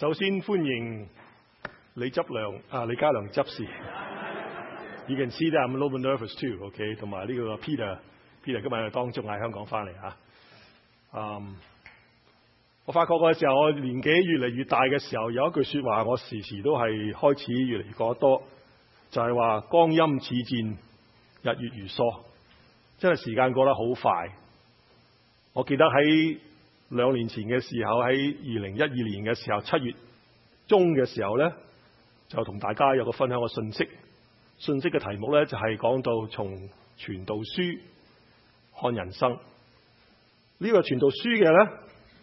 首先歡迎李家良執事。You can see that I'm a little bit nervous too, OK？ 同埋呢個 Peter 今日喺當中喺香港翻嚟嚇。我發覺嘅時候，我年紀越嚟越大嘅時候，有一句説話我時時都係開始越嚟越講得多，就係話光陰似箭，日月如梭。真係時間過得好快。我記得喺2年前嘅時候，喺2012年嘅時候7月中嘅時候呢，就同大家有個分享嘅信息。信息嘅題目呢，就係講到從傳道書看人生。呢個傳道書嘅呢，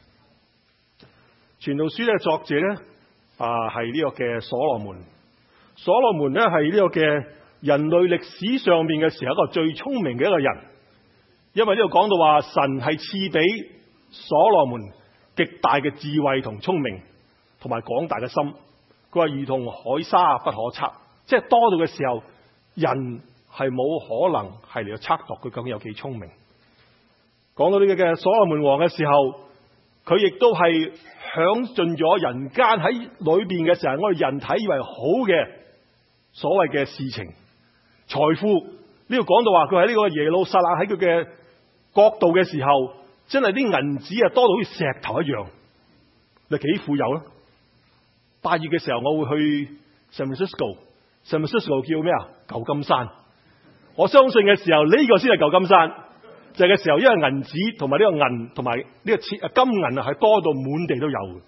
傳道書嘅作者呢，係呢個嘅所羅門。所羅門呢，係呢個嘅人類歷史上面嘅時候一個最聰明嘅一個人，因為呢度講到話神係賜俾所羅門極大嘅智慧同聰明，同埋廣大嘅心。佢話如同海沙不可測，即係多到嘅時候，人係冇可能係嚟到測度佢究竟有幾聰明。講到呢個嘅所羅門王嘅時候，佢亦都係享盡咗人間喺裏邊嘅時候，我哋人體以為好嘅所謂嘅事情、財富。呢度講到話佢喺呢個耶路撒冷喺佢嘅國度嘅時候，真係啲銀紙啊多到好似石頭一樣。你幾富有啦？8月嘅時候我會去 San Francisco 叫咩啊？舊金山。我相信嘅時候呢個先係舊金山，就係嘅時候，因為銀紙同埋呢個銀同埋呢個金銀啊係多到滿地都有。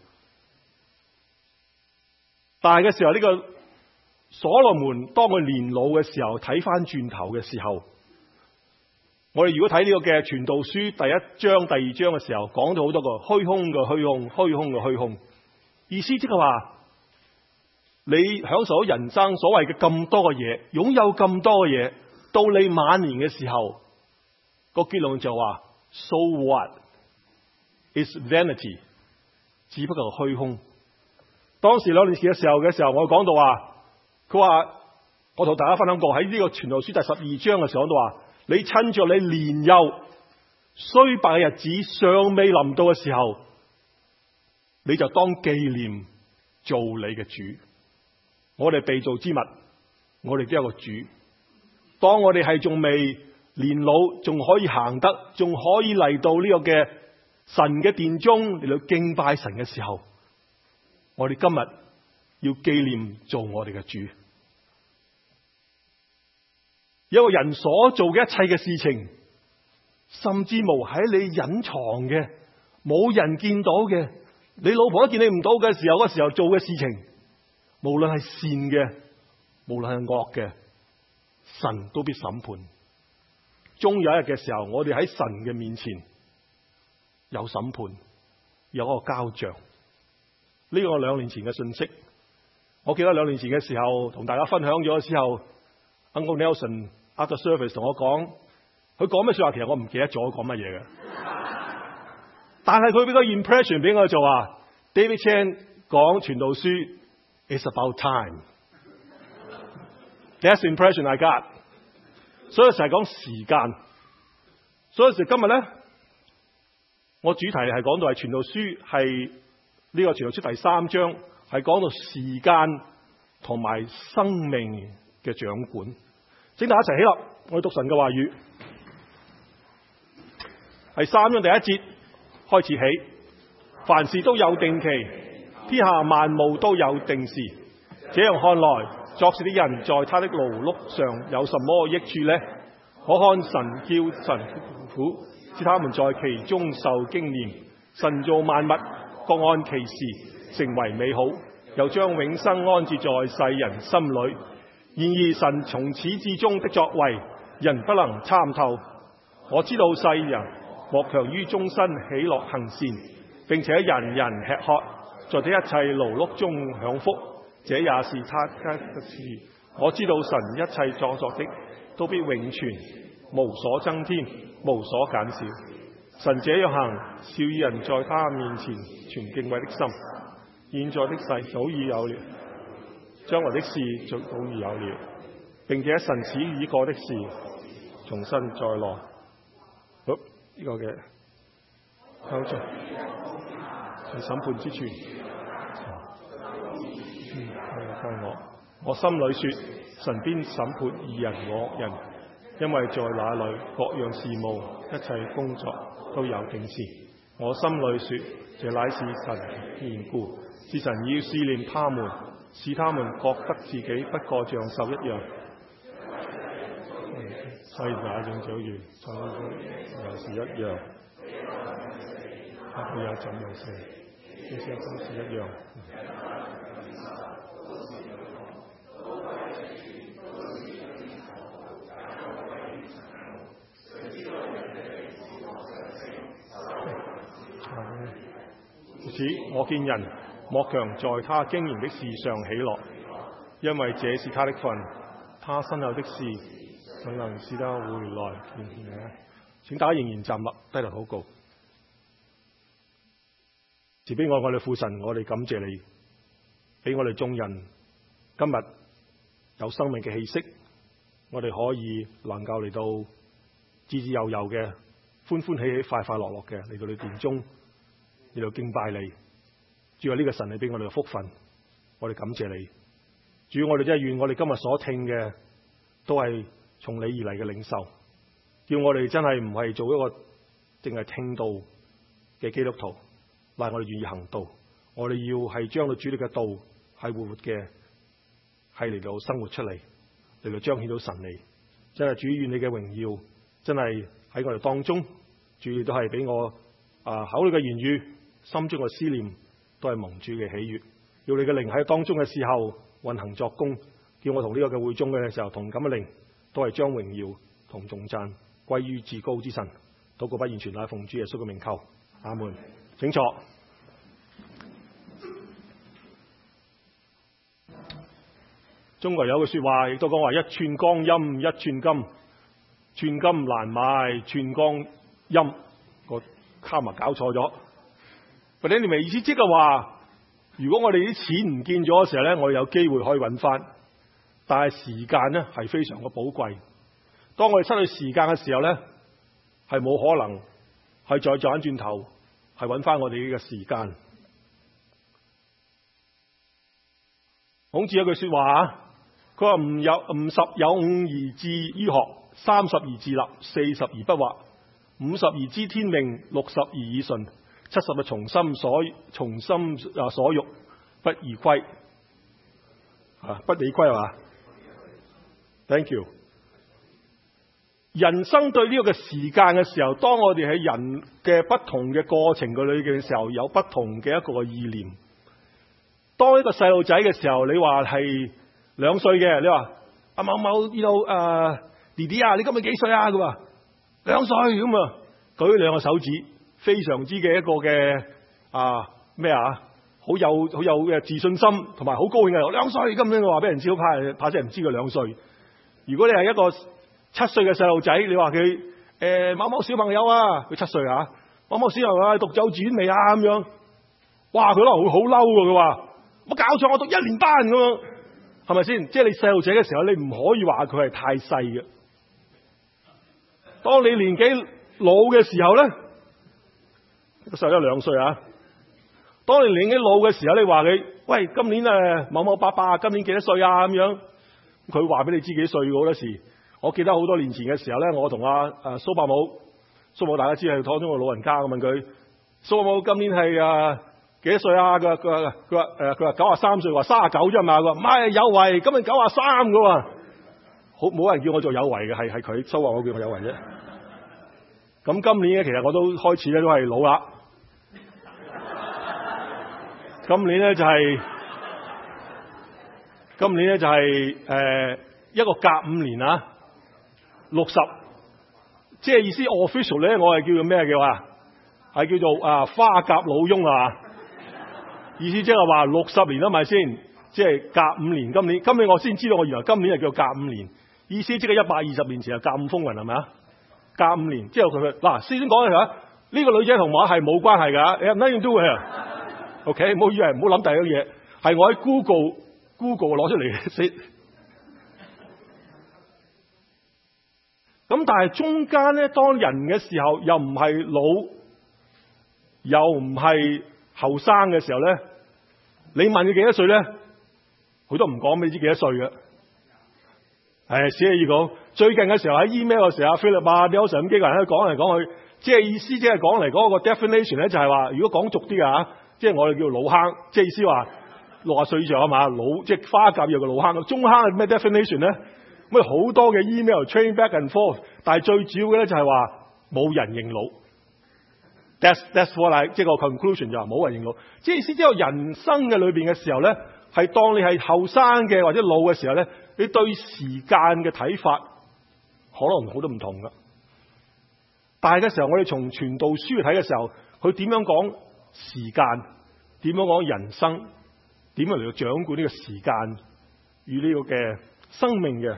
但係嘅時候呢個所羅門當佢年老嘅時候，睇翻轉頭嘅時候，我哋如果睇呢個嘅傳道書第1章、第2章嘅時候，講到好多個虛空嘅虛空、虛空嘅虛空，意思即係話你享受咗人生所謂嘅咁多嘅嘢，擁有咁多嘅嘢，到你晚年嘅時候，個結論就話 So what is vanity？ 只不過係虛空。當時2年前嘅時候，我講到話，佢話我同大家分享過喺呢個傳道書第12章嘅時候，講到話你趁着你年幼衰敗嘅日子尚未臨到嘅時候，你就當紀念做你嘅主。我哋被造之物，我哋都有個主。當我哋係仲未年老，仲可以行得，仲可以嚟到呢個嘅神嘅殿中嚟到敬拜神嘅時候，我哋今日要紀念做我哋嘅主。一個人所做嘅一切嘅事情，甚至無喺你隱藏嘅，冇人見到嘅，你老婆都見你唔到嘅時候，嗰時候做嘅事情，無論係善嘅，無論係惡嘅，神都必審判。終有一日嘅時候，我哋喺神嘅面前有審判，有一個交賬。呢個2年前嘅信息，我記得2年前嘅時候同大家分享咗之後 Uncle Nelson after service 同我講，佢講咩說話，其實我唔記得咗講乜嘢嘅。但係佢俾個 impression 俾我就話 David Chan 講傳道書 It's about time。 That's the impression I got。 所以成日講時間，所以今日咧，我主題係講到係傳道書，係呢個傳道書第3章，係講到時間同埋生命嘅掌管。請大家一齊起立，我哋讀神嘅話語。係3章第1節開始起，凡事都有定期，天下萬務都有定時。這樣看來，作事的人在他的勞碌上有什麼益處呢？可看神叫神苦，使他們在其中受經驗。神造萬物，各按其時成為美好，又將永生安置在世人心裏。然而神從始至終的作為，人不能參透。我知道世人莫強於終身喜樂行善，並且人人吃喝，在這一切勞碌中享福，這也是他的事。我知道神一切所作的都必永存，無所增添，無所減少。神這樣行，是要人在他面前存敬畏的心。現在的事早已有了，將來的事早已有了，並且神使已過的事重新再來。好，呢個嘅交賬係審判之處。 我。我心裏說，神必審判義人和惡人，因為在那裏各樣事務、一切工作都有定時。我心裏說，這乃是神的緣故，是神要試煉他們，使他們覺得自己不過像獸一樣。西乃正早完，又是一樣，他也怎樣死，這些都是一樣。因此，我見人莫強在他經營的事上喜樂，因為這是他的份。他身後的事，怎能使他回來見見呢？請大家仍然站立，低頭禱告。慈悲愛我哋父神，我哋感謝你，俾我哋眾人今日有生命嘅氣息，我哋可以能夠嚟到自自由由嘅、歡歡喜喜、快快樂樂嘅嚟到你殿中，嚟到敬拜你。主啊，呢個神你俾我哋嘅福分，我哋感謝你。主，我哋真係願我哋今日所聽嘅都係從你而嚟嘅領受，叫我哋真係唔係做一個淨係聽道嘅基督徒，但係我哋願意行道。我哋要係將到主你嘅道係活嘅，係嚟到生活出嚟，嚟到彰顯到神你。真係主，願你嘅榮耀真係喺我哋當中。主亦都係俾我口裏嘅言語、心中嘅思念都係蒙主嘅喜悅。要你嘅靈喺當中嘅時候運行作工，叫我同呢個嘅會中嘅時候同咁嘅靈都係將榮耀同頌讚歸於至高之神。禱告不完全乃奉主耶穌嘅名求，阿門。請坐。中國有句說話，亦都講話一寸光陰一寸金，寸金難買寸光陰。個卡咪搞錯咗。或者你明意思即係話，如果我哋啲錢唔見咗嘅時候咧，我哋有機會可以揾翻，但係時間咧係非常嘅寶貴。當我哋失去時間嘅時候咧，係冇可能係再轉轉頭係揾翻我哋呢個時間。孔子有句說話，佢話吾十有五而志於學，30而自立，40而不惑，50而知天命，60而耳順，70從心所欲，不宜虧。不理虧係嘛 ？Thank you。人生對呢個嘅時間嘅時候，當我哋喺人嘅不同嘅過程嘅裏嘅時候，有不同嘅一個意念。當一個細路仔嘅時候，你話係2歲嘅，你話阿某某呢度弟弟啊，你今日幾歲啊？佢話2歲咁啊，舉2個手指，非常之嘅一個嘅好有嘅自信心，同埋好高興嘅2歲。咁樣我話俾人知，怕真係唔知佢2歲。如果你係一個7歲嘅細路仔，你話佢某某小朋友啊，佢7歲啊，某某小朋友啊，讀幼稚園未啊？咁樣，哇！佢可能會好嬲㗎。佢話冇搞錯，我讀1年班咁樣，係咪先？即係你細路仔嘅時候，你唔可以話佢係太細嘅。當你年紀老嘅時候咧，細咗2歲啊。當你年紀老嘅時候，你話佢喂，今年某某伯伯今年幾多歲啊？咁樣，佢話俾你知幾歲好多時。我記得好多年前嘅時候咧，我同阿蘇伯母大家知係當中個老人家，我問佢蘇伯母今年係幾多歲啊？佢話93歲，話39啫嘛。佢話唔係有為，今年93㗎喎。好冇人叫我做有為嘅，係佢蘇伯母叫我有為啫。咁今年咧，其實我都開始咧都係老啦。今年咧就係一個甲5年啊，60，即係意思 official 咧，我係叫做咩嘅話，係叫做花甲老翁啊。意思即係話60年啦，咪先？即係甲5年。今年我先知道，我原來今年係叫甲5年。意思即係120年前係甲午風雲係咪啊？甲5年之後佢嗱，先講嘅係呢個女仔同我係冇關係㗎，你唔一定都會啊。OK， 唔好以為，唔好諗第二樣嘢，係我喺 Google 攞出嚟嘅先。咁但係中間咧，當人嘅時候又唔係老，又唔係後生嘅時候咧，你問佢幾多歲咧？ 佢都唔講俾你知幾多歲嘅。只係要講最近嘅時候喺 email 嘅時候，菲律賓 Nelson 咁幾個人喺度講嚟講去，即係意思即係講嚟嗰個 definition 咧，就係話如果講俗啲嘅即係我哋叫老坑，即係意思話60歲以上啊嘛，老即係花甲有個老坑，中坑係咩 definition 咧？咁好多嘅 email train back and forth， 但係最主要嘅咧就係話冇人認老。That's what 即係個 conclusion 就話冇人認老，即係意思即係人生嘅裏邊嘅時候咧，係當你係後生嘅或者老嘅時候咧，你對時間嘅睇法可能好多唔同噶。但係嘅時候，我哋從傳道書去睇嘅時候，佢點樣講時間，點樣講人生，點樣嚟到掌管呢個時間與呢個嘅生命嘅，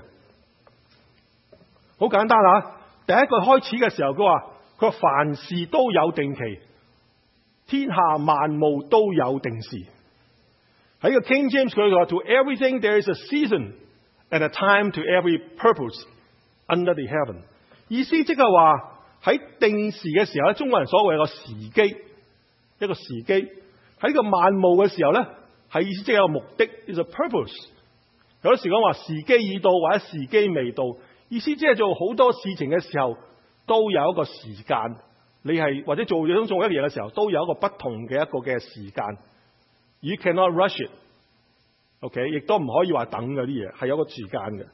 好簡單啊！第一句開始嘅時候，佢話凡事都有定期，天下萬物都有定時。喺個 King James 佢話 To everything there is a season and a time to every purpose under the heaven。意思即係話喺定時嘅時候咧，中國人所謂一個時機喺個萬物嘅時候咧，係意思即係有個目的 is a purpose。有啲時講話時機已到或者時機未到，意思即係做好多事情嘅時候都有一個時間，你係或者做一樣嘢嘅時候都有一個不同嘅一個嘅時間。You cannot rush it， OK， 亦都唔可以話等嗰啲嘢，係有個時間嘅。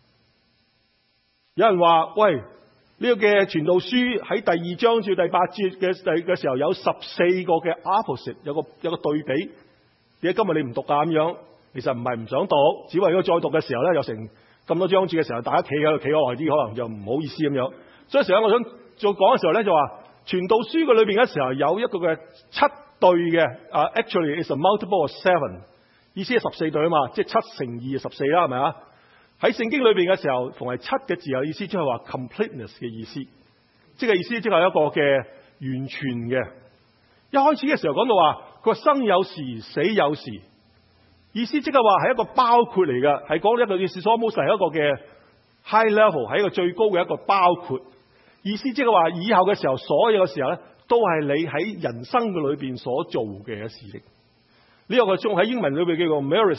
有人話喂，呢個嘅傳道書喺第2章至第8節嘅時候有14個嘅 opposite， 有個對比。點解今日你唔讀啊？咁樣其實唔係唔想讀，只為咗再讀嘅時候咧，有成咁多章節嘅時候，大家企喺度企咗耐啲，可能就唔好意思咁樣。所以成日我想再講嘅時候咧，就話傳道書嘅裏邊嘅時候有一個嘅7對嘅，actually is a multiple of 7， 意思係14對啊嘛，即係7乘2係14啦，係咪啊？喺聖經裏邊嘅時候，逢係7嘅字有意思，即係話 completeness 嘅意思，即係意思即係一個嘅完全嘅。一開始嘅時候講到話，佢話生有時，死有時，意思即係話係一個包括嚟嘅，係講一個意思 almost 係一個嘅 high level， 係一個最高嘅一個包括。意思即係話以後嘅時候，所有嘅時候咧，都係你喺人生嘅裏邊所做嘅事情。呢個仲喺英文裏邊叫做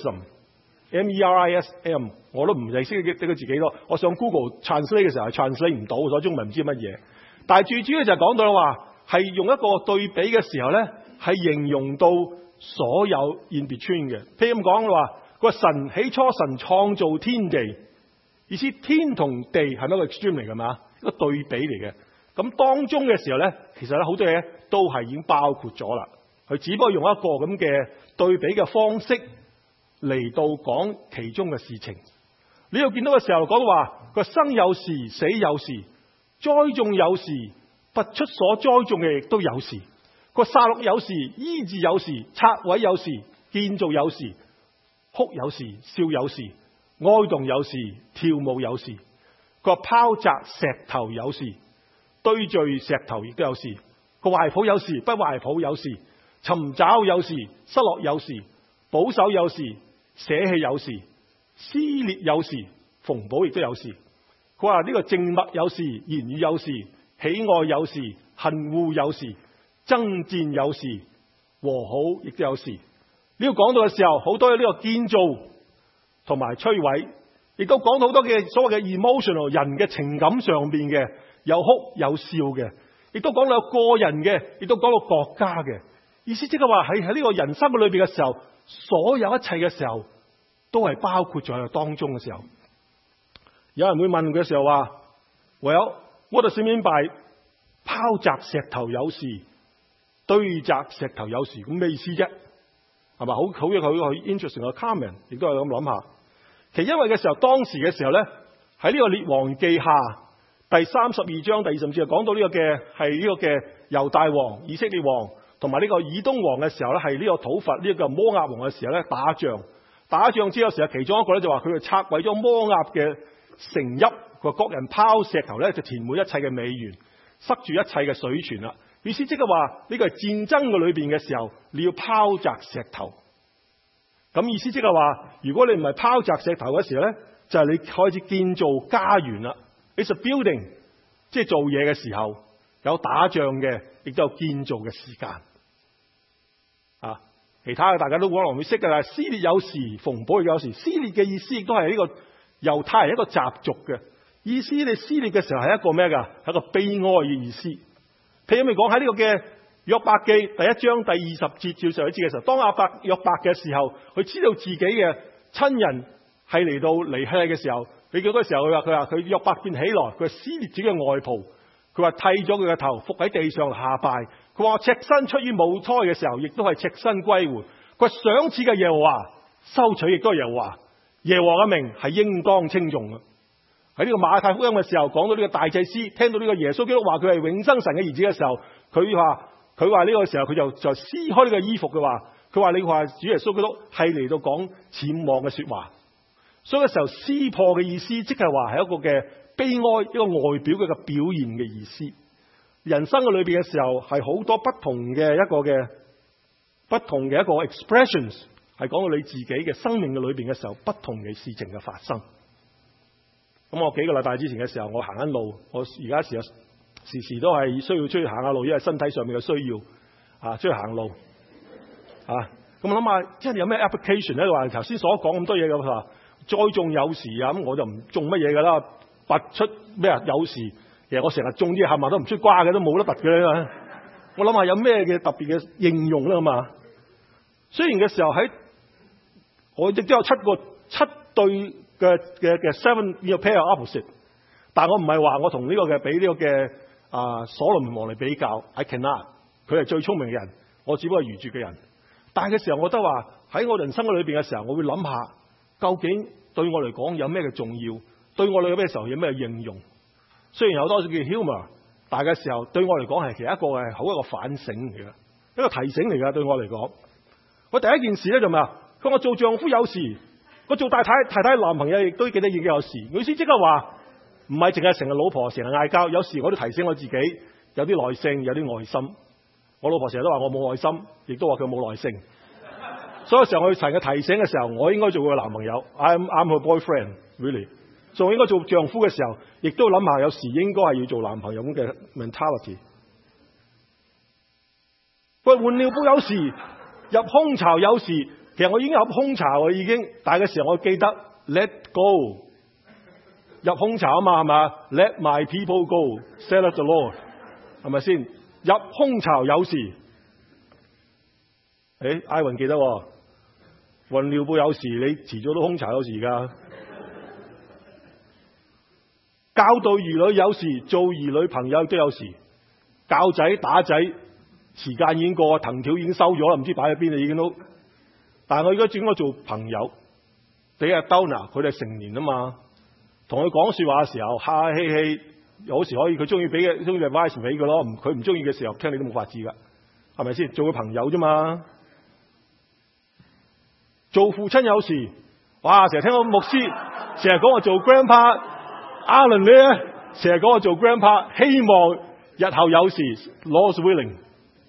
merism，M-E-R-I-S-M， 我都唔係識得佢自己咯。我上 Google translate 嘅時候係 translate 唔到，所以中文唔知乜嘢。但係最主要就係講到話，係用一個對比嘅時候咧，係形容到所有 in between 嘅。譬如咁講嘅話，個神起初神創造天地，意思天同地係咪一個 extreme 嚟㗎嘛？一個對比嚟嘅。咁當中嘅時候咧，其實咧好多嘢都係已經包括咗啦。佢只不過用一個咁嘅對比嘅方式嚟到講其中嘅事情。你又見到嘅時候講到話，個生有時，死有時，栽種有時，拔出所栽種嘅亦都有時。個殺戮有時，醫治有時，拆毀有時，建造有時，哭有時，笑有時，哀慟有時，跳舞有時。個拋擲石頭有時，堆聚石頭亦都有時。個懷抱有時，不懷抱有時。尋找有時，失落有時，保守有時，捨棄有時，撕裂有時，縫補亦都有時。佢話呢個靜默有時，言語有時，喜愛有時，恨惡有時，爭戰有時，和好亦都有時。呢個講到嘅時候，好多呢個建造同埋摧毀，亦都講到好多嘅所謂嘅 emotional 人嘅情感上邊嘅，有哭有笑嘅，亦都講到個人嘅，亦都講到國家嘅。意思即係話喺呢個人生嘅裏邊嘅時候，所有一切嘅時候都係包括在當中嘅時候。有人會問嘅時候話 ，Well， what does it mean by 拋擲石頭有時，堆擲石頭有時，咁咩意思啫？係咪好嘅佢 interesting 嘅 comment， 亦都係咁諗下。其實因為嘅時候，當時嘅時候咧，喺呢個列王記下第32章第20節講到呢個嘅係呢個嘅猶大王、以色列王。同埋呢個以東王嘅時候咧，係呢個討伐呢個摩押王嘅時候咧，打仗之後時候，其中一個咧就話佢哋拆毀咗摩押嘅城邑，個各人拋石頭咧就填滿一切嘅美園，塞住一切嘅水泉啦。意思即係話呢個係戰爭嘅裏邊嘅時候，你要拋擲石頭。咁意思即係話，如果你唔係拋擲石頭嘅時候咧，就係你開始建造家園啦。It's a building， 即係做嘢嘅時候。有打仗嘅，亦都有建造嘅時間。 其他嘅大家都可能會識㗎啦。撕裂有時，縫補亦有時。撕裂嘅意思亦都係呢個猶太人一個習俗嘅意思。你撕裂嘅時候係一個咩㗎？係一個悲哀嘅意思。譬如咪講喺呢個嘅約伯記第1章第20節照上一節嘅時候，當約伯嘅時候，佢知道自己嘅親人係嚟到離去嘅時候，你嗰個時候佢話佢約伯便起來，佢撕裂自己嘅外袍，佢話剃咗佢嘅頭，伏喺地上下拜。佢話赤身出於母胎嘅時候，亦都係赤身歸回。佢賞賜嘅耶和華，收取亦都係耶和華。耶和華嘅名係應當稱頌嘅。喺呢個馬太福音嘅時候，講到呢個大祭司聽到呢個耶穌基督話佢係永生神嘅兒子嘅時候，佢話呢個時候佢就撕開呢個衣服嘅話，佢話你話主耶穌基督係嚟到講僭妄嘅說話。所以嘅時候撕破嘅意思，即係話係一個嘅悲哀，一個外表嘅表現嘅意思。人生嘅裏邊嘅時候係好多不同嘅一個 expressions， 係講到你自己嘅生命嘅裏邊嘅時候，不同嘅事情嘅發生。咁我幾個禮拜之前嘅時候，我行緊路，我而家時時都係需要出去行下路，因為身體上面嘅需要出去行路咁我諗下，即係有咩 application 咧？話頭先所講咁多嘢嘅話，栽種有時咁我就唔種乜嘢噶啦，拔出咩有時。其實我成日種啲冚唪唥都唔出瓜嘅，都冇得拔嘅。我諗下有咩嘅特別嘅應用啦嘛。雖然嘅時候我亦都有七對嘅 seven pair opposite， 但我唔係話我同呢個嘅比呢個嘅所羅門王嚟比較。I cannot， 佢係最聰明嘅人，我只不過係愚拙嘅人。但係嘅時候，我覺得話喺我人生嘅裏邊嘅時候，我會諗下究竟對我嚟講有咩嘅重要，對我嚟講咩時候有咩應用。雖然有多少叫 humor， 但係嘅時候對我嚟講係其實一個係好一個反省嚟嘅，一個提醒嚟嘅。對我嚟講，我第一件事咧就咩啊？佢話我做丈夫有時，我做太太男朋友亦都記得已經有時。意思即係話唔係淨係成日老婆成日嗌交，有時我都提醒我自己有啲耐性，有啲愛心。我老婆成日都話我冇愛心，亦都話佢冇耐性。所以有時候我要成日提醒嘅時候，我應該做佢嘅男朋友。I'm her boyfriend really。仲應該做丈夫嘅時候，亦都諗下有時應該係要做男朋友咁嘅 mentality。喂，換尿布有時，入空巢有時，其實我已經入空巢啦已經。但係嘅時候我記得 let go， 入空巢啊嘛係嘛 ，let my people go，saith the Lord， 係咪先？入空巢有時，艾雲記得喎，換尿布有時，你遲早都空巢有時㗎。教導兒女有時，做兒女朋友都有時。教仔打仔，時間已經過，藤條已經收咗啦，唔知擺喺邊啦已經都。但係我而家應該做朋友，俾阿 Donna 佢哋成年啊嘛，同佢講說話嘅時候，哈哈氣氣，有時可以佢中意俾嘅，中意就 advice 俾佢咯。佢唔中意嘅時候，聽你都冇法子噶，係咪先？做佢朋友啫嘛。做父親有時，哇！成日聽到牧師成日講我做 grandpa。Alan 咧成日講我做 grandpa， 希望日後有時 Lord's willing，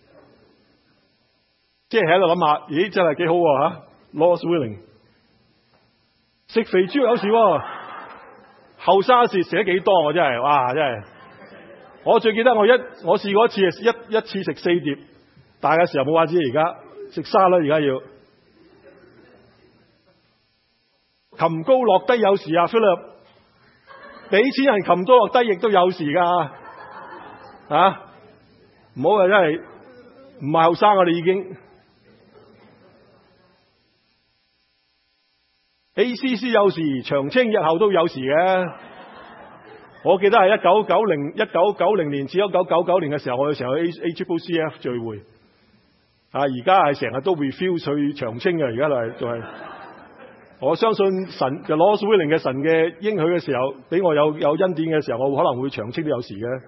即係喺度諗下，咦真係幾好吓 Lord's willing。食肥豬有時，後生時食得幾多我真係，哇真係。我最記得我試過一次一次食4碟，大嘅時候冇法子，而家食沙律而家要。擒高落低有時啊 Philip。俾錢人擒多落低亦都有時㗎，唔好啊！真係唔係後生，我哋已經 ACC 有時，長青日後都有時嘅。我記得係1990年至1999年嘅時候，我有時候去 ACCF 聚會，而家係成日都 refuse 去長青嘅，而家仲係。我相信神嘅 Lord's willing 嘅神嘅應許嘅時候，俾我有恩典嘅時候，我可能會長青都有時嘅。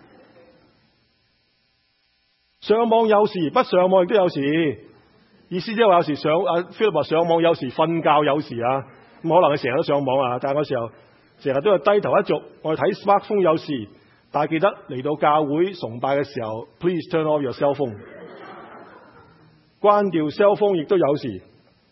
上網有時，不上網亦都有時。意思即係話有時Philip 話上網有時，瞓覺有時啊。咁可能佢成日都上網啊，但係嗰時候成日都係低頭一族。我哋睇 smartphone 有時，但係記得嚟到教會崇拜嘅時候 ，please turn off your cell phone， 關掉 cell phone 亦都有時。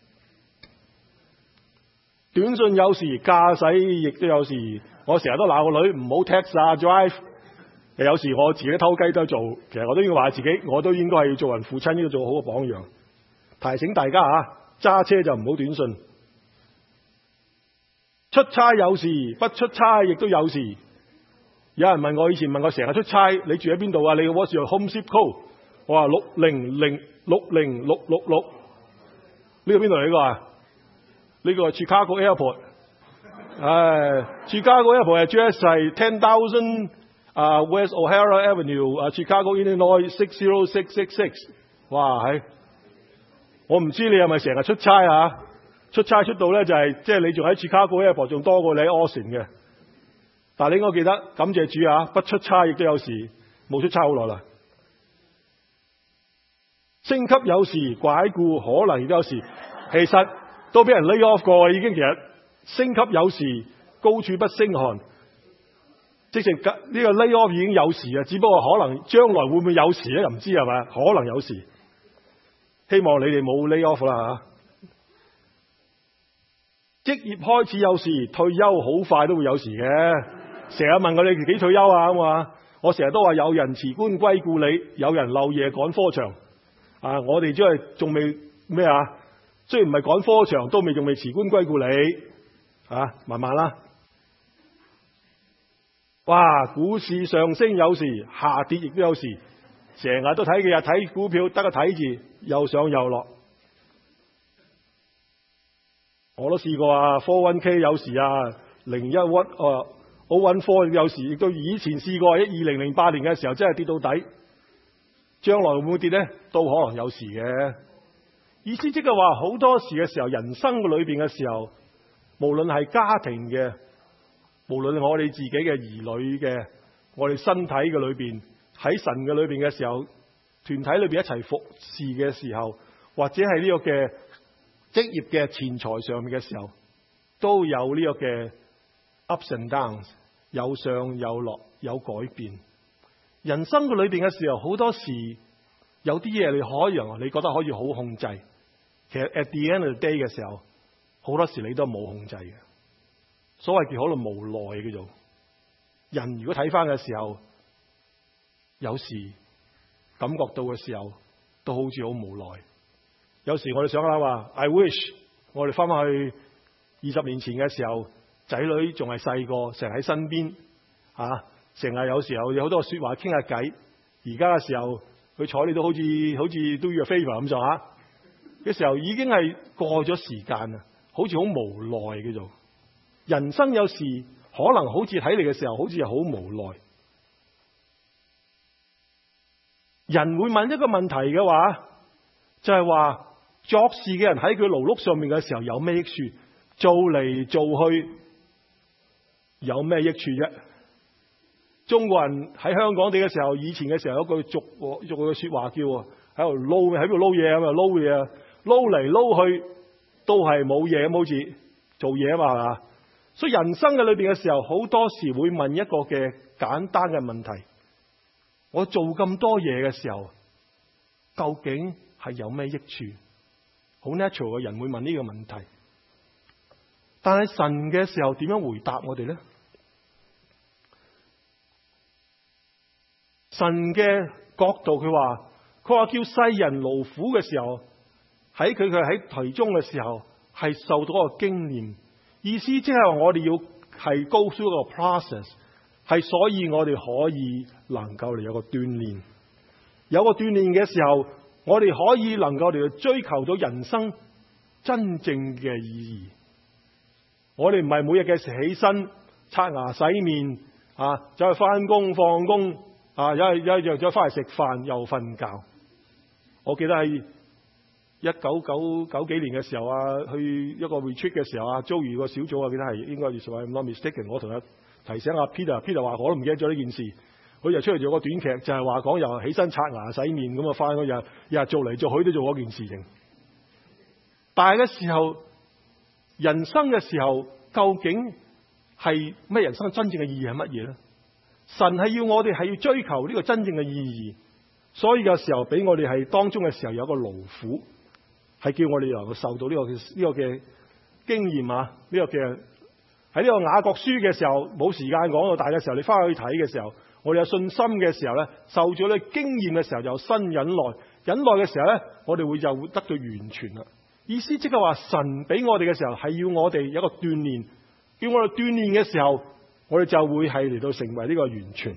短信有時，駕駛亦都有時。我成日都鬧個女唔好 text drive。有時我自己偷雞都做，其實我都應該話自己，我都應該係要做人父親，應該做好個榜樣。 提醒大家揸車就唔好短信。出差有時，不出差亦都有時。有人問我，以前問我成日出差，你住喺邊度啊？你 What's your home zip code？ 我話6000666。呢個邊度嚟㗎？呢個係 Chicago Airport。Chicago Airport address 係10,000 West O'Hara Avenue，Chicago Illinois 60666。哇，我唔知你係咪成日出差啊？出差出到咧就係即係你仲喺 Chicago Airport 仲多過你喺 Austin 嘅。但係你應該記得，感謝主啊！不出差亦都有時，冇出差好耐啦。升級有時，拐顧可能亦都有時，其實都俾人 lay off 過已經。其實升級有時，高處不勝寒。直情呢個 lay off 已經有時啊，只不過可能將來會唔會有時咧，又唔知係咪？可能有時。希望你哋冇 lay off 啦嚇。職業開始有時，退休好快都會有時嘅。成日問我你幾退休啊咁啊？我成日都話有人辭官歸故里，有人漏夜趕科場。我哋仲未咩啊？雖然唔係趕科場，都仲未辭官歸故里。慢慢啦。哇！股市上升有時，下跌亦都有時。成日都睇嘅呀，睇股票得個睇字，又上又落。我都試過401k 有時014有時，亦都以前試過喺2008年嘅時候真係跌到底。將來會唔會跌呢？都可能有時嘅。意思即係話好多時嘅時候，人生嘅裏邊嘅時候，無論係家庭嘅，無論我哋自己嘅兒女嘅，我哋身體嘅裏邊，喺神嘅裏邊嘅時候，團體裏邊一齊服侍嘅時候，或者係呢個嘅職業嘅錢財上面嘅時候，都有呢個嘅 ups and downs， 有上有落，有改變。人生嘅裏邊嘅時候，好多時有啲嘢你覺得可以好控制，其實 at the end of the day 嘅時候，好多時你都冇控制嘅。所謂叫可能無奈叫做。人如果睇翻嘅時候，有時感覺到嘅時候，都好似好無奈。有時我哋想下話 I wish 我哋翻去20年前嘅時候，仔女仲係細個，成日喺身邊成日有時候有好多說話傾下偈。而家嘅時候佢睬你都好似都要 favor 咁上下嘅時候，已經係過咗時間啦，好似好無奈叫做。人生有時可能好似睇嚟嘅時候，好似係好無奈。人會問一個問題嘅話，就係話作事嘅人喺佢勞碌上面嘅時候有咩益處？做嚟做去有咩益處啫？中國人喺香港地嘅時候，以前嘅時候有句俗嘅說話叫喺度撈嘢咁啊，撈嘢撈嚟撈去都係冇嘢咁，好似做嘢啊嘛，係嘛？所以人生嘅裏邊嘅時候，好多時會問一個嘅簡單嘅問題：我做咁多嘢嘅時候，究竟係有咩益處？好 natural 嘅人會問呢個問題。但係神嘅時候點樣回答我哋呢？神嘅角度，佢話叫世人勞苦嘅時候，喺其中嘅時候係受到一個經驗。意思即係話我哋要係 go through 一個 process， 係所以我哋可以能夠嚟有個鍛煉。有個鍛煉嘅時候，我哋可以能夠嚟追求到人生真正嘅意義。我哋唔係每日嘅時起身刷牙洗面走去翻工放工再翻嚟食飯又瞓覺。我記得喺1990幾年嘅時候去一個 retreat 嘅時候，Joey 個小組記得係應該係I'm not mistaken， 我同佢提醒Peter 話我都唔記得咗呢件事。佢就出嚟做個短劇，就係話講又起身刷牙洗面咁翻嗰日做嚟做去都做嗰件事情。但係嘅時候，人生嘅時候，究竟係咩？人生真正嘅意義係乜嘢咧？神係要我哋係要追求呢個真正嘅意義，所以嘅時候俾我哋係當中嘅時候有一個勞苦，係叫我哋能夠受到呢個嘅經驗呢個嘅喺呢個雅各書嘅時候冇時間講到，大嘅時候你翻去睇嘅時候，我哋有信心嘅時候咧，受咗呢經驗嘅時候，有新忍耐， 忍耐嘅時候咧，我哋會就得到完全啦。意思即係話神俾我哋嘅時候係要我哋有一個鍛煉，叫我哋鍛煉嘅時候，我哋就會係嚟到成為呢個完全。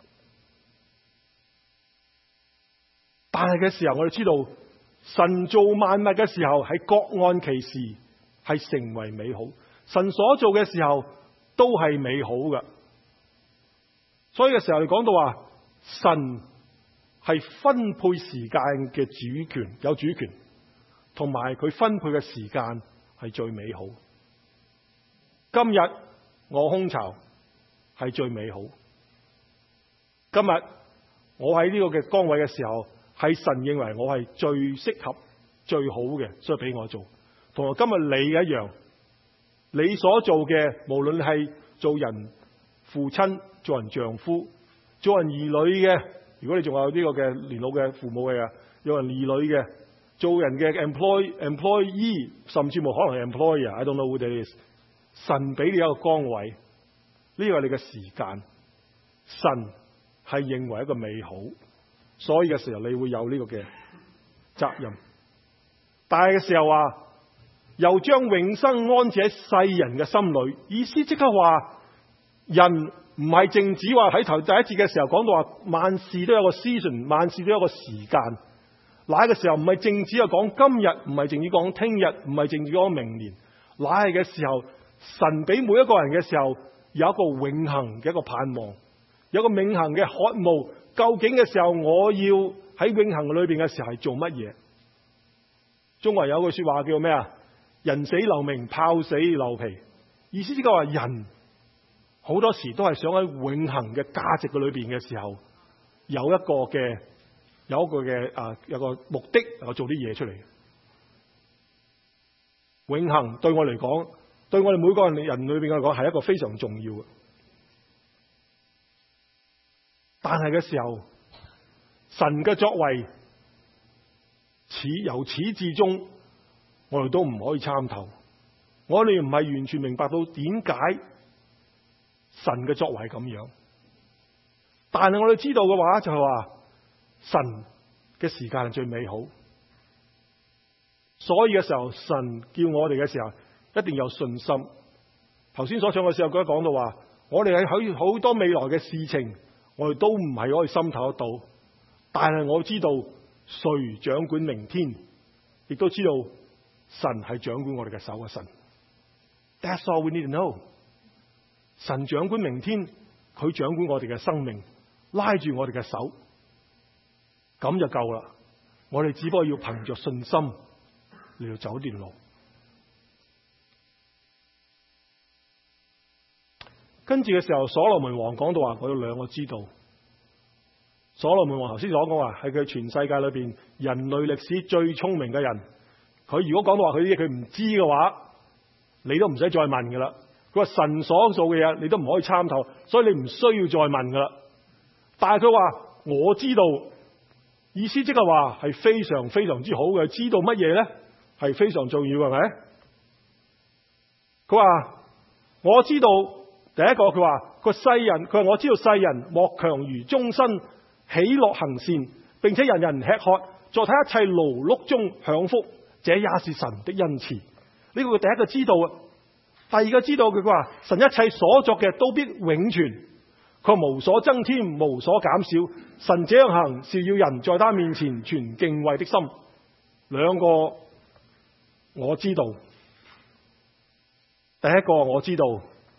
但係嘅時候，我哋知道神造萬物嘅時候係各按其時，係成為美好。神所做嘅時候都係美好嘅。所以嘅時候，你講到話神係分配時間嘅主權，有主權，同埋佢分配嘅時間係最美好。今日我空巢係最美好。今日我喺呢個嘅崗位嘅時候，係神認為我係最適合、最好嘅，所以俾我做。同埋今日你一樣，你所做嘅，無論係做人父親、做人丈夫、做人兒女嘅，如果你仲有呢個嘅年老嘅父母嘅，有人兒女嘅，做人嘅 employee， 甚至乎可能係 employer，I don't know who that is。神俾你一個崗位，呢個係你嘅時間，神係認為一個美好，所以嘅時候你會有呢個嘅責任。但係嘅時候話，又將永生安置喺世人嘅心裏，意思即刻話人唔係淨止話喺頭第一節嘅時候講到話萬事都有個 season， 萬事都有個時間。乃嘅時候唔係淨止係講今日，唔係淨止講聽日，唔係淨止講明年。乃係嘅時候，神俾每一個人嘅時候有一個永恆嘅一個盼望，有一個永恆嘅渴慕。究竟嘅時候，我要喺永恆裏邊嘅時候係做乜嘢？中國人有句說話叫咩啊？人死留名，豹死留皮。意思即係話人好多時都係想喺永恆嘅價值嘅裏邊嘅時候，有一個目的，我做啲嘢出嚟。永恆對我嚟講，對我哋每個人裏邊嚟講係一個非常重要嘅。但係嘅時候，神嘅作為由始至終，我哋都唔可以參透。我哋唔係完全明白到點解神嘅作為係咁樣。但係我哋知道嘅話，就係話神嘅時間係最美好。所以嘅時候，神叫我哋嘅時候，一定有信心。頭先所唱嘅時候，佢講到話，我哋喺好多未來嘅事情，我哋都唔係可以心透得到，但係我知道誰掌管明天，亦都知道神係掌管我哋嘅手嘅神。That's all we need to know。神掌管明天，佢掌管我哋嘅生命，拉住我哋嘅手，咁就夠啦。我哋只不過要憑着信心嚟到走段路。跟住嘅時候，所羅門王講到話，我有兩個知道。所羅門王頭先所講話係佢全世界裏邊人類歷史最聰明嘅人。佢如果講到話佢啲嘢佢唔知嘅話，你都唔使再問噶啦。佢話神所做嘅嘢你都唔可以參透，所以你唔需要再問噶啦。但係佢話我知道，意思即係話係非常非常之好嘅。知道乜嘢咧？係非常重要，係咪？佢話我知道。第一個佢話個世人，佢話我知道世人莫強如終身喜樂行善，並且人人吃喝，在他一切勞碌中享福，這也是神的恩賜。呢個佢第一個知道啊。第二個知道佢話神一切所作嘅都必永存，佢無所增添，無所減少。神這樣行是要人在他面前存敬畏的心。兩個我知道，第一個我知道。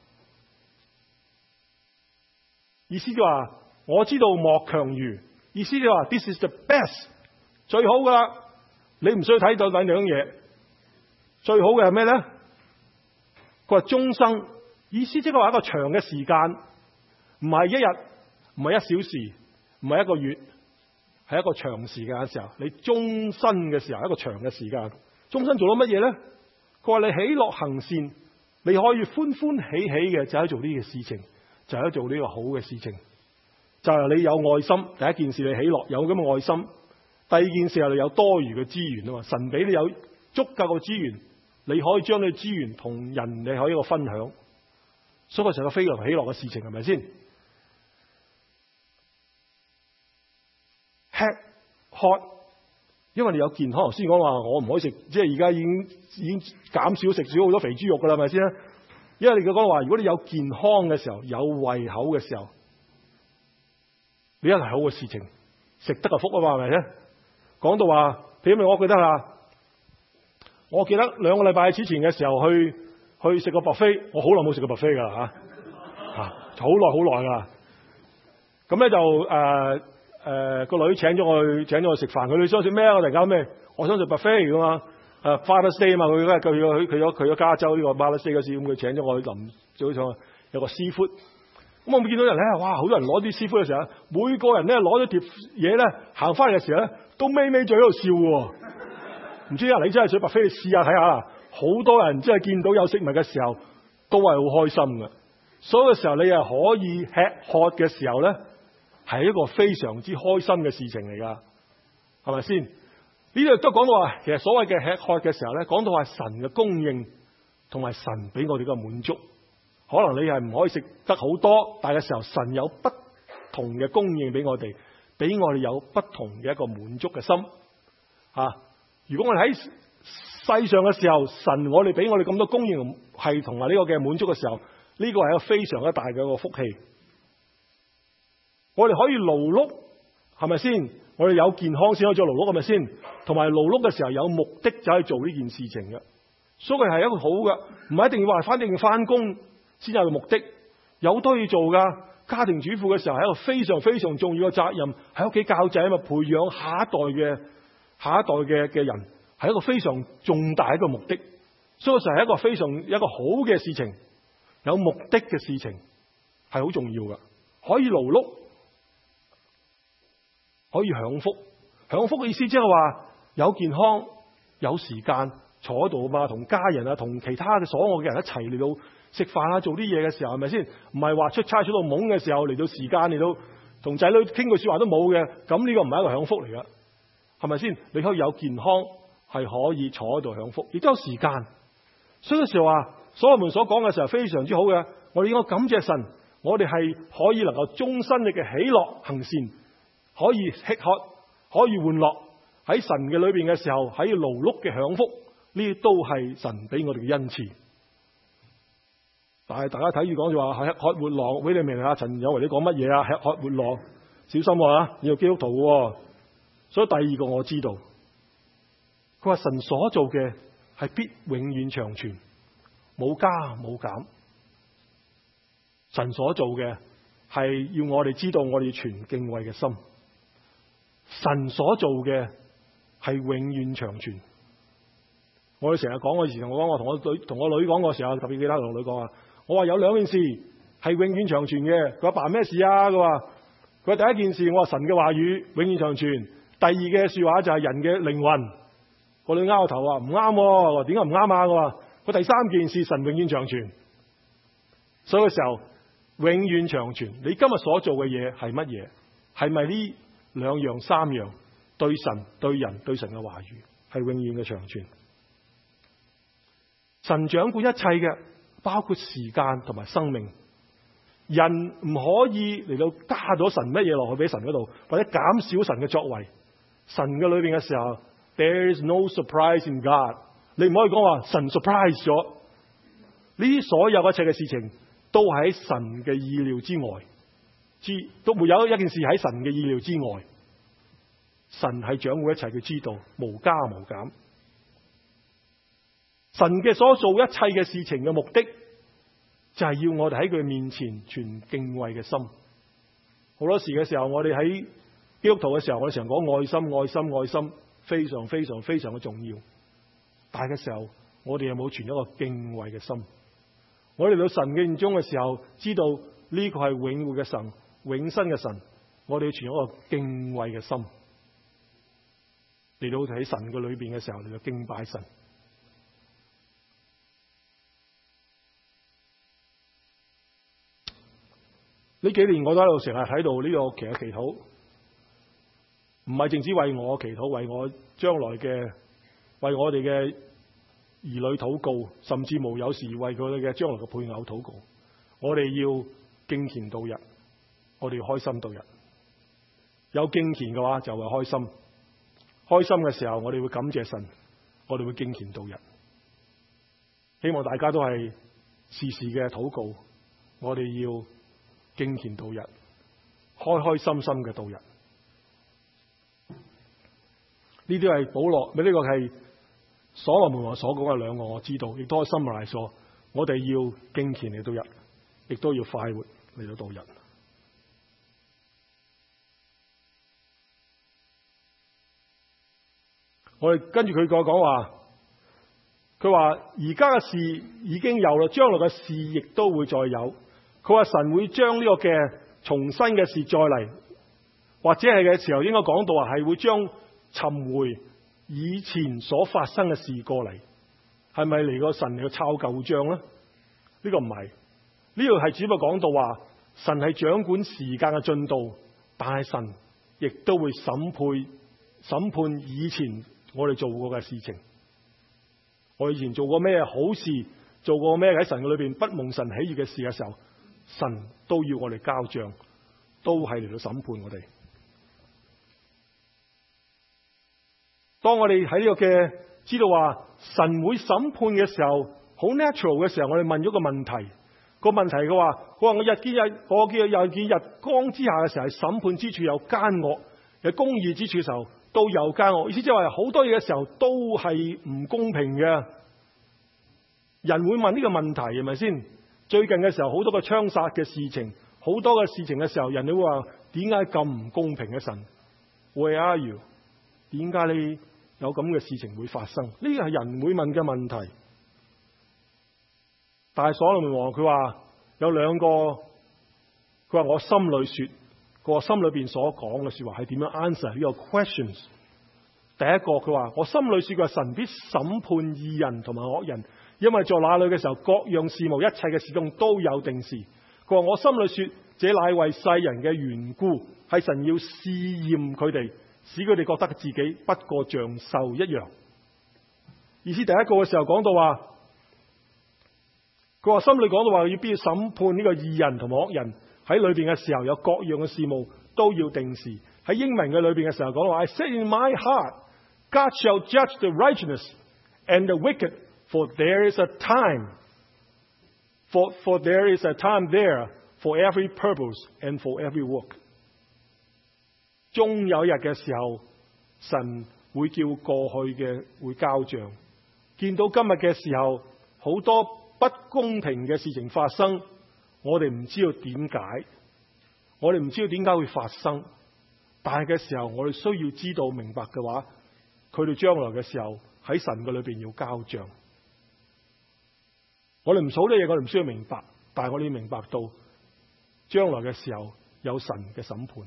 意思就話我知道莫強如，意思就話 this is the best， 最好噶啦。你唔需要睇到兩樣嘢，最好嘅係咩咧？佢話終生，意思即係話一個長嘅時間，唔係一日，唔係1小時，唔係1個月，係一個長時間嘅時候。你終身嘅時候，一個長嘅時間，終身做到乜嘢咧？佢話你喜樂行善，你可以歡歡喜喜嘅就喺做呢個事情。就係做呢個好嘅事情，就係你有愛心。第一件事你喜樂，有咁嘅愛心；第二件事係你有多餘嘅資源啊嘛。神俾你有足夠嘅資源，你可以將你嘅資源同人你可以一個分享，所以佢成個非常喜樂嘅事情，係咪先？吃喝因為你有健康。頭先講話我唔可以食，即係而家已經減少食少好多肥豬肉噶啦，係咪先？因為你講話，如果你有健康嘅時候，有胃口嘅時候，呢一係好嘅事情，食得個福啊嘛，係咪先？講到話，譬如我記得2個禮拜之前嘅時候去食個 buffet， 我好耐冇食過 buffet 噶啦吓，好耐噶啦。咁咧就個女請咗我去食飯，佢哋想食咩啊？我突然間咩？我想食 buffet 噶嘛，Father's Day 啊嘛，佢咗加州呢個 Father's Day 嗰時，咁佢請咗我去臨早上有個 seafood。咁我見到人咧，哇！好多人攞啲 seafood 嘅時候，每個人咧攞咗碟嘢咧，行翻嚟嘅時候咧，都咪嘴喺度笑喎。唔知啊，你真係想 buffet， 你試下睇下啦。好多人真係見到有食物嘅時候，都係好開心嘅。所以嘅時候，你係可以吃喝嘅時候咧，係一個非常之開心嘅事情嚟㗎，係咪先？呢度都講到話，其實所謂嘅吃喝嘅時候咧，講到係神嘅供應同埋神俾我哋嘅滿足。可能你係唔可以食得好多，但係嘅時候，神有不同嘅供應俾我哋，俾我哋有不同嘅一個滿足嘅心。如果我哋喺世上嘅時候，神我哋俾我哋咁多供應係同埋呢個嘅滿足嘅時候，呢個係一個非常之大嘅一個福氣。我哋可以勞碌，係咪先？我哋有健康先可以做勞碌，係咪先？同埋勞碌嘅時候有目的就可以做呢件事情嘅，所以係一個好嘅，唔係一定要話翻工先有個目的，有好多嘢做噶。家庭主婦嘅時候係一個非常非常重要嘅責任，喺屋企教仔啊嘛，培養下一代嘅人，係一個非常重大一個目的。所以就係一個非常一個好嘅事情，有目的嘅事情係好重要噶。可以勞碌，可以享福。享福嘅意思即係話有健康，有時間坐喺度啊嘛，同家人啊，同其他嘅所愛嘅人一齊嚟到食飯啊，做啲嘢嘅時候，係咪先？唔係話出差出到懵嘅時候，嚟到時間嚟到同仔女傾句說話都冇嘅，咁呢個唔係一個享福嚟噶，係咪先？你可以有健康，係可以坐喺度享福，亦都有時間。所以嘅時候話，所羅門所講嘅時候非常之好嘅，我哋應該感謝神，我哋係可以能夠終身嘅喜樂行善，可以吃喝，可以玩樂，喺神嘅裏邊嘅時候，喺勞碌嘅享福，呢啲都係神俾我哋嘅恩賜。但係大家睇住講就話吃喝玩樂，俾你明啊？陳有為你講乜嘢啊？吃喝玩樂，小心啊！你要基督徒喎。所以第二個我知道，佢話神所做嘅係必永遠長存，冇加冇減。神所做嘅係要我哋知道我哋存敬畏嘅心。神所做嘅係永遠長存。我哋成日講，我以前同我女講嘅時候，特別記得同女講啊，我話有兩件事係永遠長存嘅。佢話辦咩事啊？佢話第一件事，我話神嘅話語永遠長存。第二嘅說話就係人嘅靈魂。個女拗頭話唔啱，我話點解唔啱啊？佢話佢第三件事神永遠長存。所以嘅時候永遠長存，你今日所做嘅嘢係乜嘢？係咪呢兩樣三樣？對神對人對神嘅話語係永遠嘅長存。神掌管一切嘅，包括時間同埋生命。人唔可以嚟到加咗神乜嘢落去俾神嗰度，或者減少神嘅作為。神嘅裏邊嘅時候 ，there is no surprise in God。你唔可以講話神 surprise 咗。呢啲所有一切嘅事情都喺神嘅意料之外，都沒有一件事喺神嘅意料之外。神係掌管一切，佢知道，無加無減。神嘅所做一切嘅事情嘅目的，就係要我哋喺佢面前存敬畏嘅心。好多時嘅時候，我哋喺基督徒嘅時候，我哋常講愛心、愛心、愛心，非常非常非常嘅重要。但係嘅時候，我哋有冇存一個敬畏嘅心？我哋到神嘅面中嘅時候，知道呢個係永活嘅神、永生嘅神，我哋要存一個敬畏嘅心嚟到喺神嘅裏邊嘅時候，嚟到敬拜神。呢幾年我都喺度成日睇到呢個其實祈禱，唔係淨止為我祈禱，為我將來嘅，為我哋嘅兒女禱告，甚至無有時為佢哋嘅將來嘅配偶禱告。我哋要敬虔度日，我哋要開心度日。有敬虔嘅話就係開心， 開心嘅時候，我哋會感謝神，我哋會敬虔度日。希望大家都係時時嘅禱告，我哋要敬虔度日，開開心心嘅度日。呢啲係保羅，呢個係所羅門王所講嘅兩個，我知道，亦都可以summarize咗。我哋要敬虔嚟度日，亦都要快活嚟到度日。我哋跟住佢講話，佢話而家嘅事已經有啦，將來嘅事亦都會再有。佢話神會將呢個嘅重新嘅事再嚟，或者係嘅時候應該講到話係會將尋回以前所發生嘅事過嚟。係咪嚟個神嚟抄舊賬咧？呢個唔係，呢個係只不過講到話神係掌管時間嘅進度，但係神亦都會審判以前我哋做過嘅事情。我以前做過咩好事，做過咩喺神嘅裏邊不蒙神喜悅嘅事嘅時候，神都要我哋交賬，都係嚟到審判我哋。當我哋喺呢個嘅知道話神會審判嘅時候，好 natural 嘅時候，我哋問咗個問題。個問題佢話我日見日光之下嘅時候，係審判之處有奸惡，有公義之處嘅時候都有奸惡。意思即係話好多嘢嘅時候都係唔公平嘅。人會問呢個問題係咪先？最近嘅時候好多個槍殺嘅事情，好多嘅事情嘅時候，人哋會話點解咁唔公平嘅神 ？Where are you？ 點解你有咁嘅事情會發生？呢個係人會問嘅問題。但係所羅門王佢話有兩個，佢話我心裏說，佢話心裏邊所講嘅說話係點樣 answer 呢個 questions。第一個佢話我心裏說，佢話神必審判義人同埋惡人，因為在那裏嘅時候各樣事務一切嘅事中都有定時。佢話我心裏說，這乃為世人嘅緣故，係神要試驗佢哋，使佢哋覺得自己不過像獸一樣。意思第一個嘅時候講到話，佢話心裏講到話要必要審判呢個義人同埋惡人，喺裏邊嘅時候有各樣嘅事務都要定時。喺英文嘅裏邊嘅時候講到話 I said in my heart, God shall judge the righteous and the wicked, for there is a time, for there is a time there for every purpose and for every work。終有一日嘅時候，神會叫過去嘅會交賬。見到今日嘅時候，好多不公平嘅事情發生，我哋唔知道點解，我哋唔知道點解會發生。但係嘅時候，我哋需要知道明白嘅話，佢哋將來嘅時候喺神嘅裏邊要交賬。我哋唔數呢嘢，我哋唔需要明白，但係我哋要明白到將來嘅時候有神嘅審判。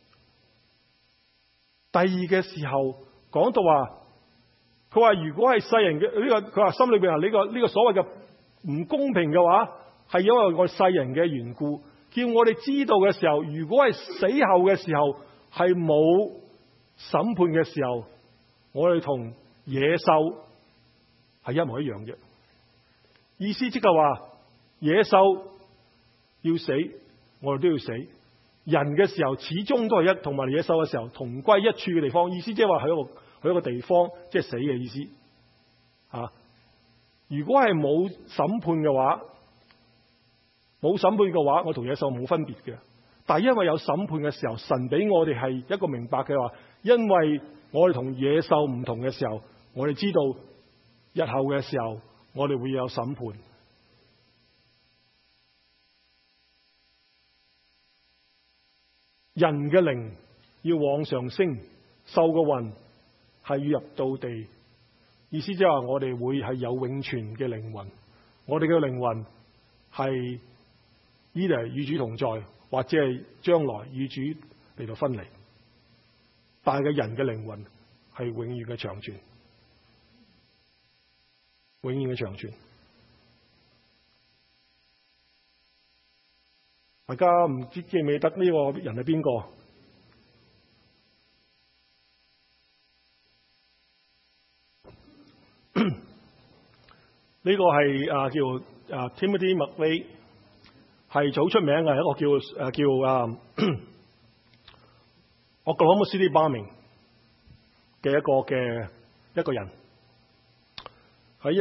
第二嘅時候講到話，佢話如果係世人嘅呢個，佢話心裏邊話呢個所謂嘅唔公平嘅話，係因為我世人嘅緣故，叫我哋知道嘅時候，如果係死後嘅時候係冇審判嘅時候，我哋同野獸係一模一樣嘅。意思即係話野獸要死，我哋都要死。人嘅時候始終都係同埋野獸嘅時候同歸一處嘅地方。意思即係話去一個地方，即係死嘅意思。如果係冇審判嘅話，我同野獸冇分別嘅。但係因為有審判嘅時候，神俾我哋係一個明白嘅話，因為我哋同野獸唔同嘅時候，我哋知道日後嘅時候，我哋會有審判。人嘅靈要往上升，獸嘅魂係要入到地。意思即係話我哋會係有永存嘅靈魂，我哋嘅靈魂係either與主同在，或者係將來與主嚟到分離。但係人嘅靈魂係永遠嘅長存，永遠嘅長存。大家唔知記唔記得呢個人係邊個？呢個係叫Timothy McVeigh，係好出名嘅一個叫Oklahoma City Bombing。 嘅一個人，喺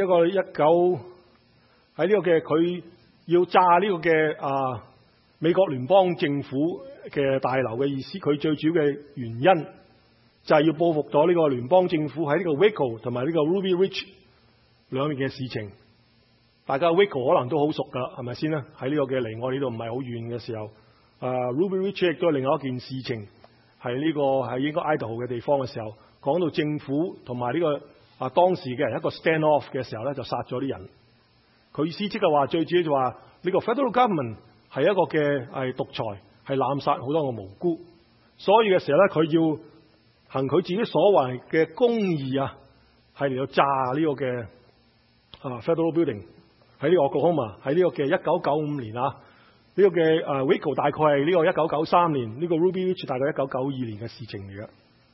喺呢個嘅佢要炸呢個嘅美國聯邦政府嘅大樓嘅意思，佢最主要嘅原因就係要報復咗呢個聯邦政府喺呢個 Waco 同埋呢個 Ruby Ridge 兩面嘅事情。大家 Waco 可能都好熟噶，係咪先咧？喺呢個嘅離我呢度唔係好遠嘅時候，Ruby Ridge 亦都係另外一件事情，係呢個係應該 Idaho 嘅地方嘅時候，講到政府同埋呢個當時嘅人一個 stand off 嘅時候咧，就殺咗啲人。佢意思即係話最主要就話呢個 Federal Government 係一個嘅係獨裁，係濫殺好多個無辜，所以嘅時候咧，佢要行佢自己所謂嘅公義係嚟到炸呢個嘅Federal Building 喺呢個 Oklahoma， 喺呢個嘅1995年呢個嘅Waco 大概係呢個1993年，呢個 Ruby Ridge 大概1992年嘅事情嚟嘅。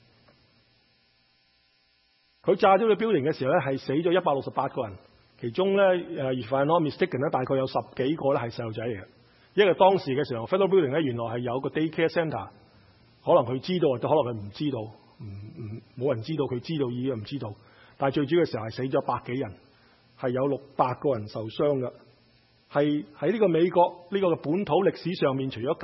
佢炸咗個 building 嘅時候咧，係死咗168個人，其中咧if I'm not mistaken咧，大概有10幾個咧係細路仔嚟嘅。因為當時嘅時候 Federal Building 咧原來係有個 daycare center， 可能佢知道或者可能佢唔知道，冇人知道，佢知道已經唔知道。但係最主要嘅時候係死咗100幾人，係有600個人受傷嘅，係喺呢個美國呢個本土歷史上面，除咗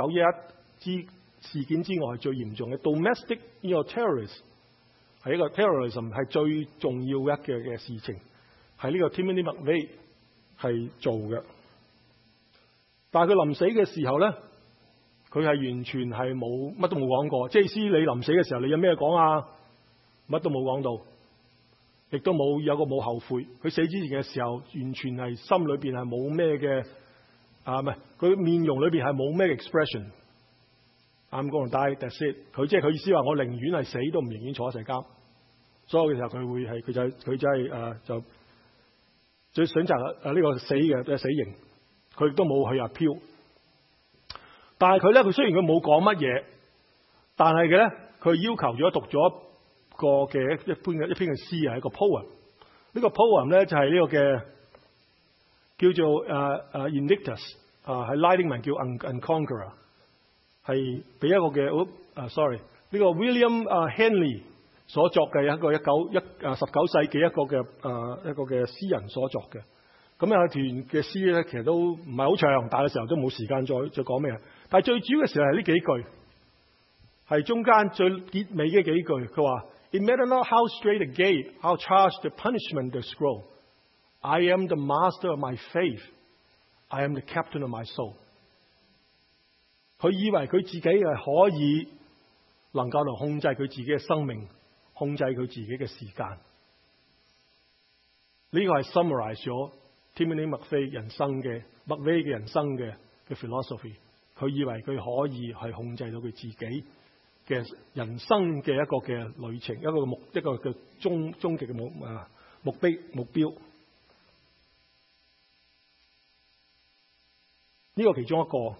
911事件之外，係最嚴重嘅 domestic terrorist， 係一個 terrorism 係最重要嘅事情，係呢個 Timothy McVeigh 係做嘅。但係佢臨死嘅時候咧，佢係完全係乜都冇講過，即係意思你臨死嘅時候你有咩講啊？乜都冇講到，亦都冇後悔。佢死之前嘅時候，完全係心裏邊係冇咩嘅唔係佢面容裏邊係冇咩 expression。I'm gonna die, that's it。佢即係佢意思話，我寧願係死都唔寧願坐一世監。所以嘅時候佢會係佢就係就最選擇呢個死刑。佢亦都冇去appeal，但係佢咧，佢雖然佢冇講乜嘢，但係嘅咧，佢要求咗讀咗一個嘅一篇嘅詩係一個 poem。呢個 poem 咧就係呢個嘅叫做Invictus， 係拉丁文叫 Unconqueror， 係俾一個嘅sorry 呢個 William Henley 所作嘅一個19世紀一個嘅詩人所作嘅。咁有段嘅詩咧，其實都唔係好長，但係時候都冇時間再講咩。但係最主要嘅時候係呢幾句，係中間最結尾嘅幾句。佢話 It matter not how straight the gate, how charged the punishment the scroll. I am the master of my faith. I am the captain of my soul. 佢以為佢自己係可以能夠嚟控制佢自己嘅生命，控制佢自己嘅時間。呢個係 summarize 咗Timothy McVeigh 人生嘅 McVeigh 嘅人生嘅 philosophy， 佢以為佢可以係控制到佢自己嘅人生嘅一個嘅旅程，一個嘅終極嘅目標。呢個其中一個。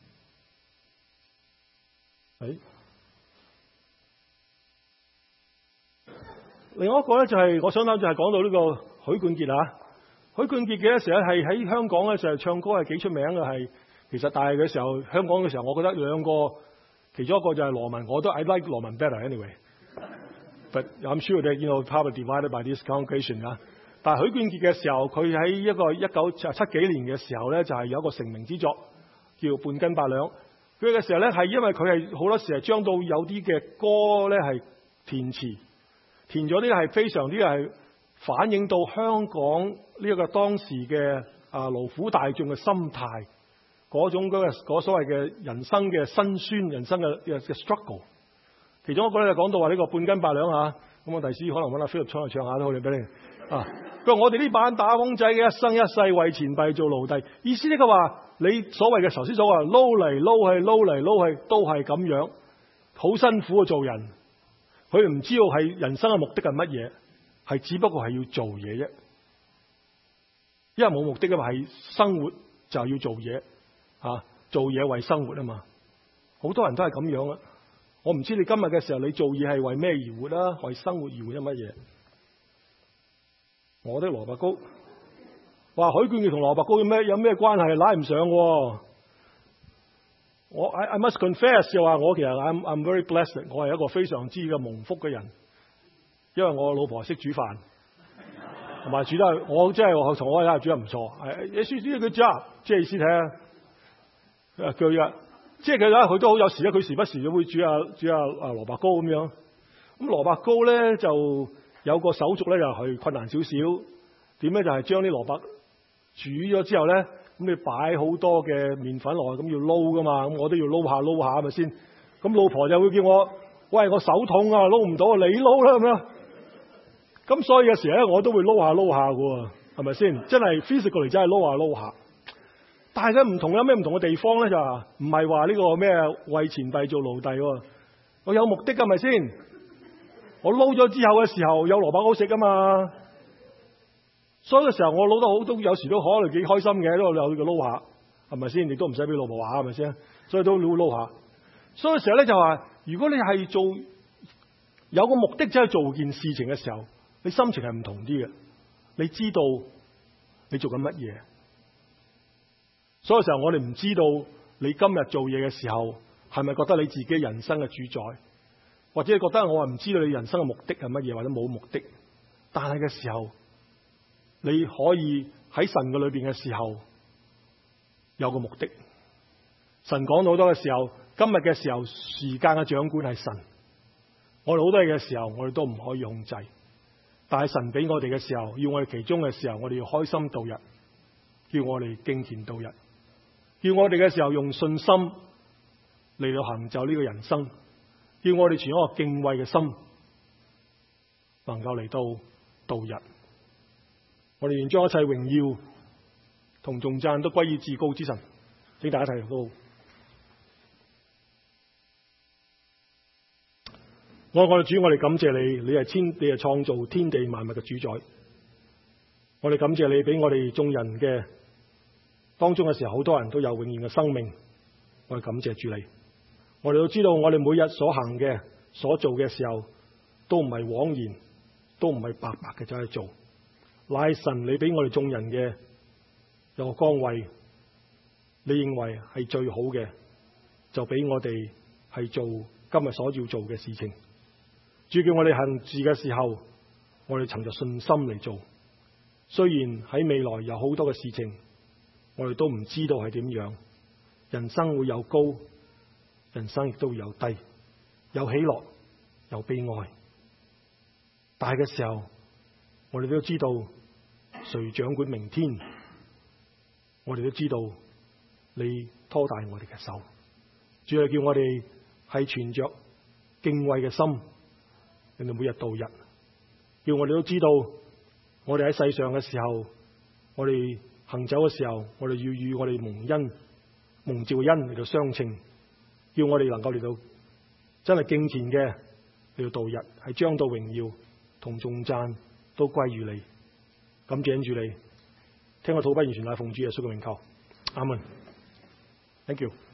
另外一個咧就係我想諗就係講到呢個許冠傑許冠傑嘅時候係喺香港嘅時候唱歌係幾出名嘅，係其實但係嘅時候香港嘅時候，我覺得兩個其中一個就係羅文，我都 I like 羅文 better anyway。But I'm sure that probably divided by this congregation 但係許冠傑嘅時候，佢喺一個1970幾年嘅時候咧，就係有一個成名之作叫《半斤八兩》。佢嘅時候咧係因為佢係好多時係將到有啲嘅歌咧係填詞，填咗啲係非常之係反映到香港呢一個當時嘅勞苦大眾嘅心態，嗰種嗰所謂嘅人生嘅辛酸，人生嘅 struggle。其中一個咧就講到話呢個半斤八兩咁我第時可能揾阿 Philip 唱嚟唱下都好，你俾你佢話我哋呢班打工仔嘅一生一世為錢幣做奴隸，意思呢個話你所謂嘅頭先所謂撈嚟撈去都係咁樣，好辛苦嘅做人。佢唔知道係人生嘅目的係乜嘢，係只不過係要做嘢啫。因為冇目的嘅話係生活就係要做嘢做嘢為生活啊嘛。好多人都係咁樣啊。我唔知你今日嘅時候你做嘢係為咩而活啦？為生活而活，因乜嘢？我的蘿蔔糕，話許冠傑同蘿蔔糕有咩關係？拉唔上喎。I must confess 就話我其實 I'm very blessed， 我係一個非常之嘅蒙福嘅人。 因為我老婆識煮飯，同埋煮得我真係我同我阿煮得唔錯。你輸呢個 job， 即係意思睇下佢啊，即係佢都好有時咧，佢時不時都會煮下蘿蔔糕咁樣。咁蘿蔔糕咧就有個手續咧，又係困難少少。點咧就係將啲蘿蔔煮咗之後咧，咁你擺好多嘅麵粉落去，咁要撈噶嘛。咁我都要撈下係咪先？咁老婆就會叫我，喂，我手痛啊，撈唔到啊，你撈啦咁樣。咁所以有時咧，我都會撈下嘅喎，係咪先？真係 physically 真係撈下。但係咧唔同，有咩唔同嘅地方咧？就唔係話呢個咩為錢幣做奴隸喎，我有目的㗎，係咪先？我撈咗之後嘅時候有蘿蔔糕食㗎嘛。所以嘅時候我撈得好，都有時都可能幾開心嘅，都有個撈下，係咪先？亦都唔使俾老婆話，係咪先？所以都撈下。所以嘅時候咧就話，如果你係做有個目的，即係做件事情嘅時候，你心情係唔同啲嘅，你知道你做緊乜嘢。所以嘅時候我哋唔知道你今日做嘢嘅時候係咪覺得你自己人生嘅主宰，或者你覺得我話唔知道你人生嘅目的係乜嘢，或者冇目的。但係嘅時候，你可以喺神嘅裏邊嘅時候有個目的。神講到好多嘅時候，今日嘅時候時間嘅掌管係神，我哋好多嘢嘅時候我哋都唔可以控制，但係神俾我哋嘅時候，要我哋其中嘅時候，我哋要開心度日，叫我哋敬虔度日，叫我哋嘅時候用信心嚟到行走呢個人生，叫我哋存一個敬畏嘅心，能夠嚟到度日。我哋願將一切榮耀同頌讚都歸於至高之神。請大家睇到，我哋主，我哋感謝你，你係創造天地萬物嘅主宰。我哋感謝你俾我哋眾人嘅當中嘅時候，好多人都有永遠嘅生命。我哋感謝主你。我哋都知道，我哋每日所行嘅、所做嘅時候，都唔係枉然，都唔係白白嘅走去做。乃神你俾我哋眾人嘅有個崗位，你認為係最好嘅，就俾我哋係做今日所要做嘅事情。主叫我哋行事嘅時候，我哋憑着信心嚟做。雖然喺未來有好多嘅事情，我哋都唔知道係點樣。人生會有高，人生亦都會有低，有喜樂，有悲哀。但係嘅時候，我哋都知道誰掌管明天，我哋都知道你拖帶我哋嘅手。主要叫我哋係存着敬畏嘅心，令到每日度日。叫我哋都知道，我哋喺世上嘅時候，我哋行走嘅時候，我哋要與我哋蒙召嘅恩嚟到相稱。叫我哋能夠嚟到真係敬虔嘅嚟到度日，係將到榮耀同頌讚都歸於你。感謝主你，聽我禱不完全乃奉主耶穌嘅名求，阿門。Thank you。